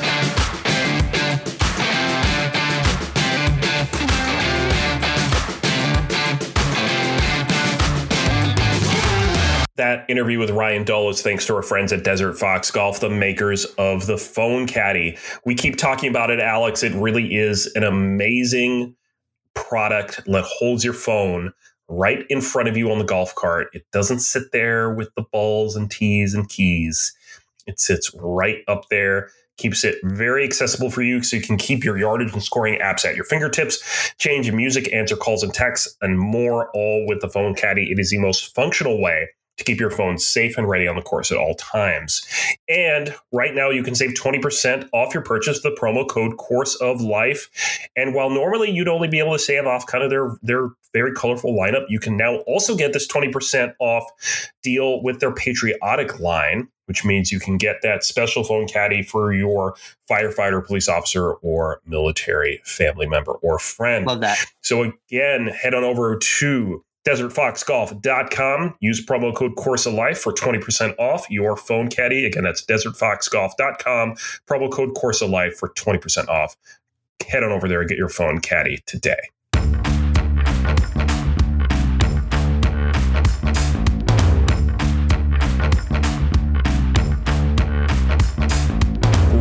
That interview with Ryan Dull is thanks to our friends at Desert Fox Golf, the makers of the Phone Caddy. We keep talking about it, Alex. It really is an amazing product that holds your phone right in front of you on the golf cart. It doesn't sit there with the balls and tees and keys. It sits right up there, keeps it very accessible for you so you can keep your yardage and scoring apps at your fingertips, change your music, answer calls and texts, and more, all with the Phone Caddy. It is the most functional way to keep your phone safe and ready on the course at all times. And right now you can save twenty percent off your purchase with the promo code Course of Life. And while normally you'd only be able to save off kind of their, their very colorful lineup, you can now also get this twenty percent off deal with their patriotic line, which means you can get that special phone caddy for your firefighter, police officer, or military family member or friend. Love that. So again, head on over to desert fox golf dot com. Use promo code Course of Life for twenty percent off your phone caddy. Again, that's desert fox golf dot com. Promo code Course of Life for twenty percent off. Head on over there and get your phone caddy today.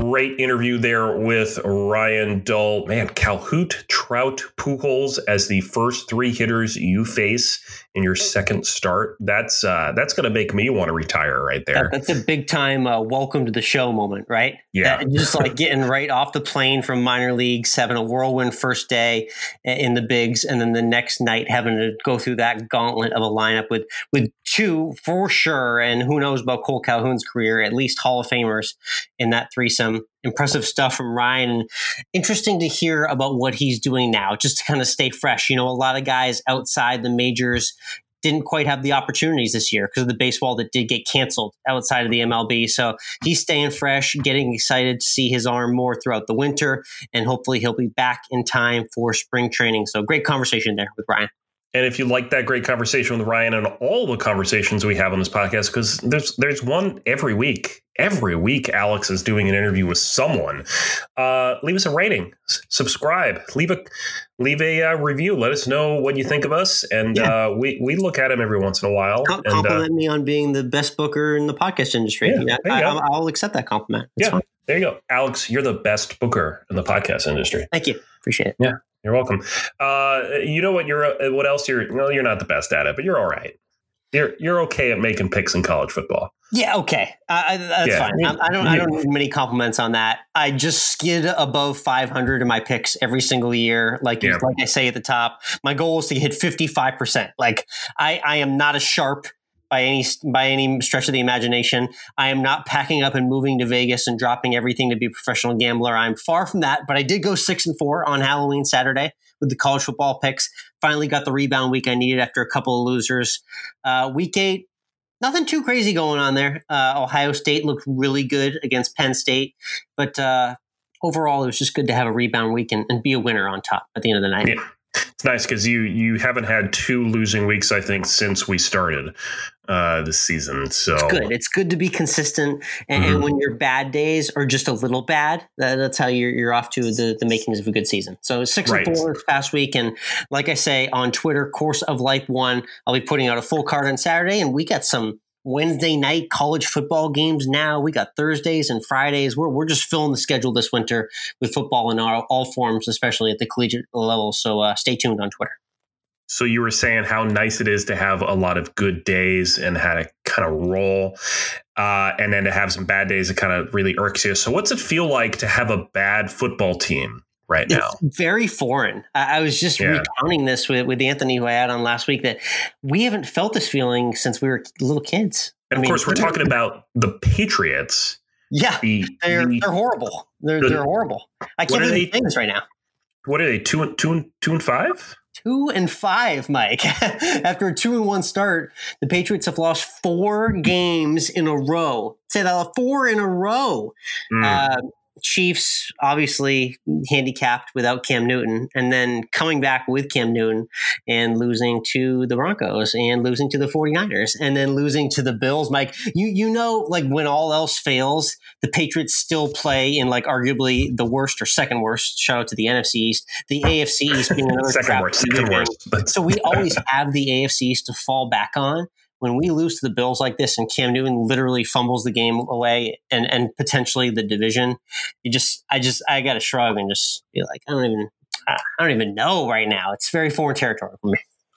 great interview there with Ryan Dull. Man, Calhoun, Trout, Pujols as the first three hitters you face in your second start. That's uh, that's going to make me want to retire right there. That, that's a big time uh, welcome to the show moment, right? Yeah. That, just like getting right off the plane from minor leagues, having a whirlwind first day in the bigs, and then the next night having to go through that gauntlet of a lineup with, with two for sure, and who knows about Cole Calhoun's career, at least Hall of Famers in that threesome. Impressive stuff from Ryan. Interesting to hear about what he's doing now, just to kind of stay fresh. You know, a lot of guys outside the majors didn't quite have the opportunities this year because of the baseball that did get canceled outside of the M L B. So he's staying fresh, getting excited to see his arm more throughout the winter, and hopefully he'll be back in time for spring training. So great conversation there with Ryan. And if you like that great conversation with Ryan and all the conversations we have on this podcast, because there's there's one every week. Every week, Alex is doing an interview with someone. Uh, leave us a rating, S- subscribe, leave a leave a uh, review. Let us know what you think of us, and yeah. uh, we we look at them every once in a while. Com- and, compliment uh, me on being the best booker in the podcast industry. Yeah, yeah, I, I'll, I'll accept that compliment. It's yeah, fine. There you go, Alex. You're the best booker in the podcast industry. Thank you. Appreciate it. Yeah. You're welcome. Uh, you know what? You're uh, what else? You're well. You're not the best at it, but you're all right. You're you're okay at making picks in college football. Yeah, okay, uh, that's yeah. fine. I, I don't I don't need many compliments on that. I just skid above five hundred in my picks every single year. Like yeah. like I say at the top, my goal is to hit fifty-five percent. Like I, I am not as sharp by any by any stretch of the imagination. I am not packing up and moving to Vegas and dropping everything to be a professional gambler. I'm far from that, but I did go six and four on Halloween Saturday with the college football picks. Finally got the rebound week I needed after a couple of losers. Uh, week eight, nothing too crazy going on there. Uh, Ohio State looked really good against Penn State, but uh, overall it was just good to have a rebound week and, and be a winner on top at the end of the night. Yeah. It's nice because you you haven't had two losing weeks, I think, since we started uh, this season. So it's good. It's good to be consistent, and, mm-hmm. and when your bad days are just a little bad, that, that's how you're you're off to the, the makings of a good season. So six right. and four this past week, and like I say on Twitter, Course of Life One, I'll be putting out a full card on Saturday, and we got some Wednesday night college football games now. We got Thursdays and Fridays. We're we're just filling the schedule this winter with football in all, all forms, especially at the collegiate level. So uh, stay tuned on Twitter. So you were saying how nice it is to have a lot of good days and how to kind of roll, uh, and then to have some bad days that kind of really irks you. So what's it feel like to have a bad football team right now? It's very foreign. I, I was just yeah. recounting this with, with Anthony, who I had on last week, that we haven't felt this feeling since we were little kids. And of I mean, course, we're talking about the Patriots. Yeah, the, they're the, they're horrible. They're the, they're horrible. I can't believe they're this right now. What are they? Two and two and two and five? Two and five, Mike. After a two and one start, the Patriots have lost four games in a row. Say that four in a row. Mm. Uh, Chiefs obviously handicapped without Cam Newton, and then coming back with Cam Newton and losing to the Broncos and losing to the 49ers and then losing to the Bills. Mike, you you know, like when all else fails, the Patriots still play in like arguably the worst or second worst. Shout out to the N F C East, the A F C East being another second worst, second worst. So we always have the A F C East to fall back on. When we lose to the Bills like this and Cam Newton literally fumbles the game away and, and potentially the division, you just, I just, I got to shrug and just be like, I don't even, I don't even know right now. It's very foreign territory for me.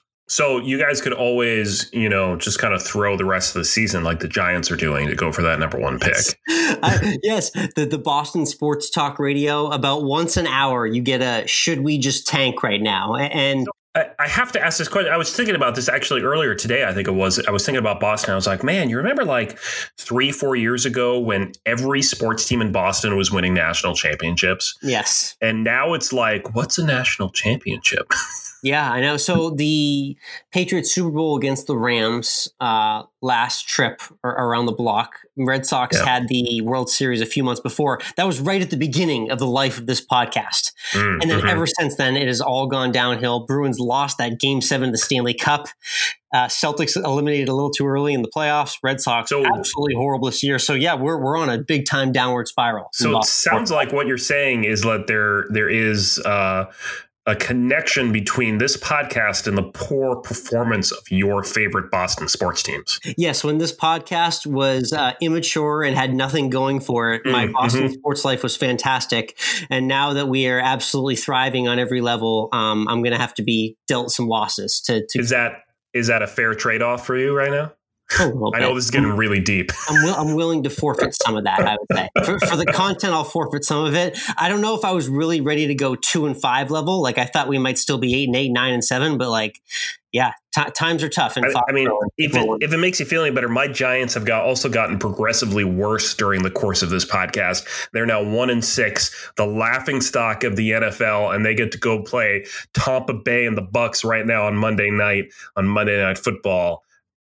So you guys could always, you know, just kind of throw the rest of the season like the Giants are doing to go for that number one pick. I, yes, the, the Boston Sports Talk Radio, about once an hour, you get a, should we just tank right now? And I have to ask this question. I was thinking about this actually earlier today. I think it was. I was thinking about Boston. I was like, man, you remember like three, four years ago when every sports team in Boston was winning national championships? Yes. And now it's like, what's a national championship? Yeah, I know. So the Patriots Super Bowl against the Rams uh, last trip around the block, Red Sox yeah. had the World Series a few months before. That was right at the beginning of the life of this podcast. Mm, and then mm-hmm. ever since then, it has all gone downhill. Bruins lost that Game seven of the Stanley Cup. Uh, Celtics eliminated a little too early in the playoffs. Red Sox so, absolutely horrible this year. So yeah, we're we're on a big time downward spiral. So it sounds like what you're saying is that there there is uh, a connection between this podcast and the poor performance of your favorite Boston sports teams. Yes, when this podcast was uh, immature and had nothing going for it, my mm-hmm. Boston sports life was fantastic. And now that we are absolutely thriving on every level, um, I'm going to have to be dealt some losses. To, to is that is that a fair trade-off for you right now? I know this is getting really deep. I'm, will, I'm willing to forfeit some of that, I would say. For, for the content, I'll forfeit some of it. I don't know if I was really ready to go two and five level. Like, I thought we might still be eight and eight, nine and seven, but like, yeah, t- times are tough. And I, I mean, if it, if it makes you feel any better, my Giants have got also gotten progressively worse during the course of this podcast. They're now one and six, the laughing stock of the N F L, and they get to go play Tampa Bay and the Bucks right now on Monday night on Monday Night Football.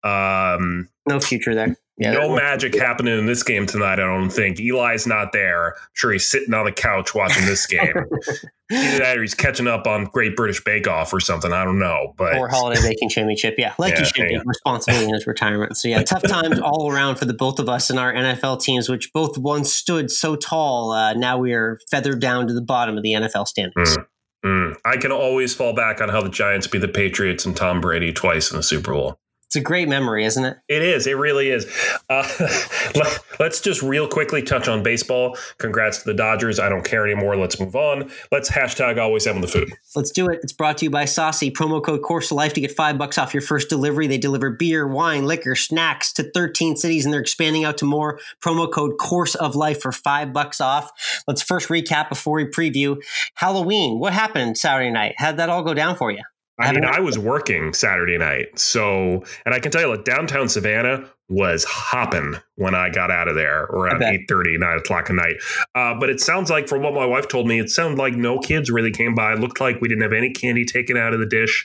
Um, no future there. Yeah, no magic happening in this game tonight, I don't think. Eli's not there. I'm sure he's sitting on the couch watching this game. Either that or he's catching up on Great British Bake Off or something. I don't know. But Or Holiday Baking Championship. Yeah, like yeah, he should be responsibly in his retirement. So yeah, tough times all around for the both of us and our N F L teams, which both once stood so tall. Uh, now we are feathered down to the bottom of the N F L standings. Mm. Mm. I can always fall back on how the Giants beat the Patriots and Tom Brady twice in the Super Bowl. It's a great memory, isn't it? It is. It really is. Uh, let's just real quickly touch on baseball. Congrats to the Dodgers. I don't care anymore. Let's move on. Let's hashtag always having the food. Let's do it. It's brought to you by Saucy. Promo code Course of Life to get five bucks off your first delivery. They deliver beer, wine, liquor, snacks to thirteen cities, and they're expanding out to more. Promo code Course of Life for five bucks off. Let's first recap before we preview Halloween. What happened Saturday night? How'd that all go down for you? I mean, I was working Saturday night. So, and I can tell you, like, downtown Savannah was hopping when I got out of there around eight thirty, nine o'clock at night. Uh, but it sounds like, from what my wife told me, it sounded like no kids really came by. It looked like we didn't have any candy taken out of the dish.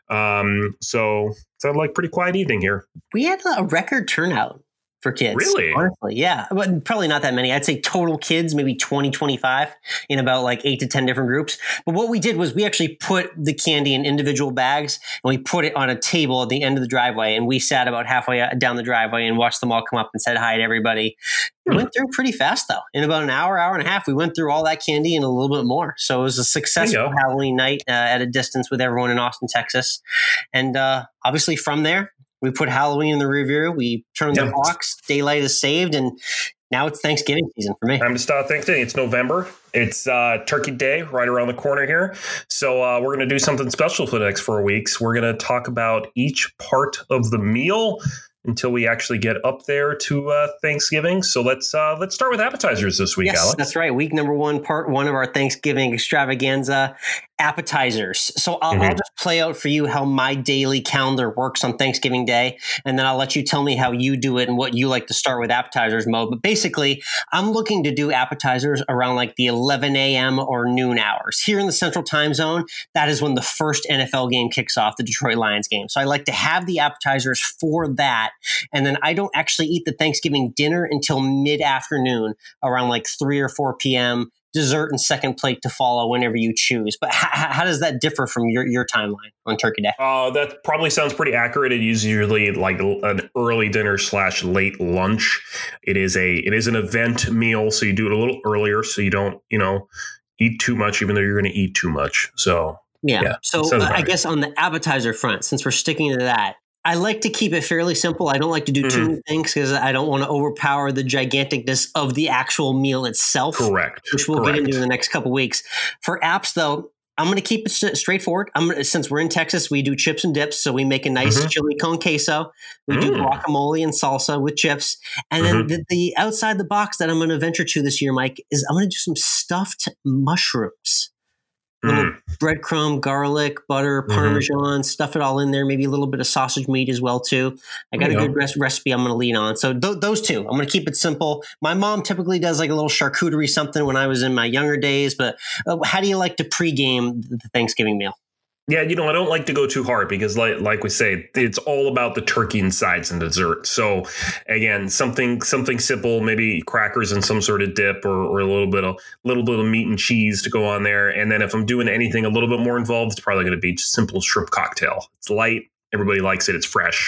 Um, so, it sounded like a pretty quiet evening here. We had a record turnout for kids. Really? Honestly, yeah. But probably not that many. I'd say total kids, maybe twenty, twenty-five in about like eight to ten different groups. But what we did was we actually put the candy in individual bags and we put it on a table at the end of the driveway. And we sat about halfway down the driveway and watched them all come up and said hi to everybody. It hmm. went through pretty fast, though. In about an hour, hour and a half, we went through all that candy and a little bit more. So it was a successful Halloween night uh, at a distance with everyone in Austin, Texas. And uh, obviously from there, we put Halloween in the review. We turned yep. the box. Daylight is saved, and now it's Thanksgiving season for me. Time to start Thanksgiving. It's November. It's uh, Turkey Day right around the corner here. So uh, we're going to do something special for the next four weeks. We're going to talk about each part of the meal until we actually get up there to uh, Thanksgiving. So let's uh, let's start with appetizers this week, yes, Alex. That's right. Week number one, part one of our Thanksgiving extravaganza, appetizers. So I'll, mm-hmm. I'll just play out for you how my daily calendar works on Thanksgiving Day, and then I'll let you tell me how you do it and what you like to start with appetizers, Mo. But basically, I'm looking to do appetizers around like the eleven a.m. or noon hours. Here in the Central Time Zone, that is when the first N F L game kicks off, the Detroit Lions game. So I like to have the appetizers for that. And then I don't actually eat the Thanksgiving dinner until mid-afternoon, around like three or four p.m., dessert and second plate to follow whenever you choose. But h- how does that differ from your, your timeline on Turkey Day? Uh, that probably sounds pretty accurate. It is usually like an early dinner slash late lunch. It is a it is an event meal, so you do it a little earlier so you don't, you know, eat too much, even though you're going to eat too much. So, yeah. yeah so uh, I guess on the appetizer front, since we're sticking to that, I like to keep it fairly simple. I don't like to do mm-hmm. too many things because I don't want to overpower the giganticness of the actual meal itself. Correct. Which we'll Correct. get into in the next couple of weeks. For apps, though, I'm going to keep it straightforward. I'm gonna, since we're in Texas, we do chips and dips. So we make a nice mm-hmm. chili con queso. We mm. do guacamole and salsa with chips. And mm-hmm. then the, the outside the box that I'm going to venture to this year, Mike, is I'm going to do some stuffed mushrooms. Little mm. breadcrumb, garlic, butter, Parmesan, mm-hmm. stuff it all in there. Maybe a little bit of sausage meat as well, too. I got a good res- recipe I'm going to lean on. So th- those two, I'm going to keep it simple. My mom typically does like a little charcuterie something when I was in my younger days. But uh, how do you like to pregame the Thanksgiving meal? Yeah, you know, I don't like to go too hard because like like we say, it's all about the turkey and sides and dessert. So again, something something simple, maybe crackers and some sort of dip or, or a little bit of little bit of meat and cheese to go on there. And then if I'm doing anything a little bit more involved, it's probably going to be just simple shrimp cocktail. It's light. Everybody likes it. It's fresh.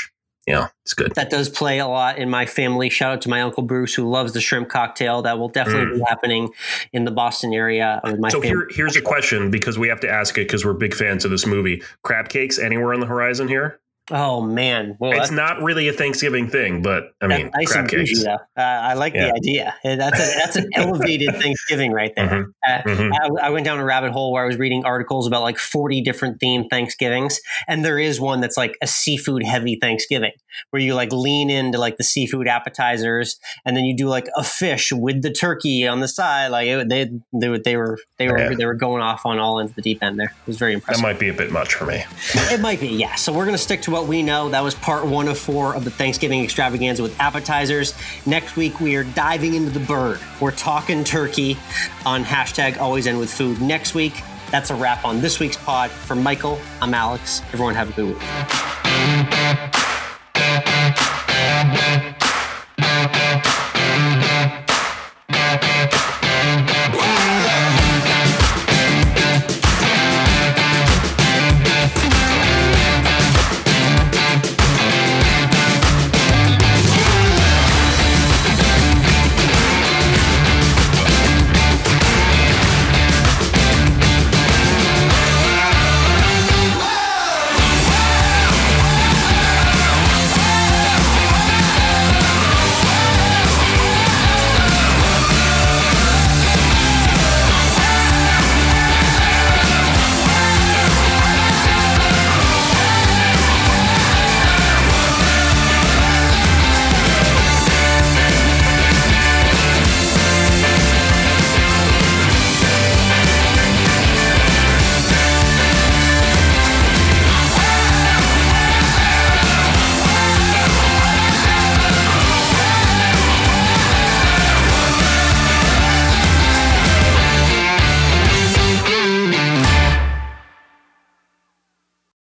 Yeah, it's good. That does play a lot in my family. Shout out to my Uncle Bruce, who loves the shrimp cocktail. That will definitely mm. be happening in the Boston area with my so family. Here, here's a question, because we have to ask it because we're big fans of this movie. Crab cakes anywhere on the horizon here? Oh, man. Well, it's not really a Thanksgiving thing, but I mean, nice crab cakes. Bougie, uh, I like yeah. the idea. That's a, that's an elevated Thanksgiving right there. Mm-hmm. Uh, mm-hmm. I, I went down a rabbit hole where I was reading articles about like forty different themed Thanksgivings. And there is one that's like a seafood heavy Thanksgiving where you like lean into like the seafood appetizers and then you do like a fish with the turkey on the side. Like it, they, they, they were, they were, yeah. they were going off on all ends of the deep end there. It was very impressive. That might be a bit much for me. It might be. Yeah. So we're going to stick to what we know. That was part one of four of the Thanksgiving extravaganza with appetizers. Next week, we are diving into the bird. We're talking turkey on hashtag always end with food. Next week, that's a wrap on this week's pod. For Michael, I'm Alex. Everyone have a good week.